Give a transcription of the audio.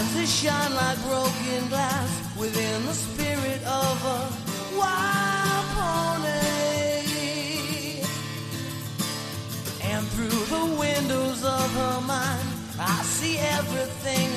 eyes that shine like broken glass within the spirit of a wild pony. And through the windows of her mind, I see everything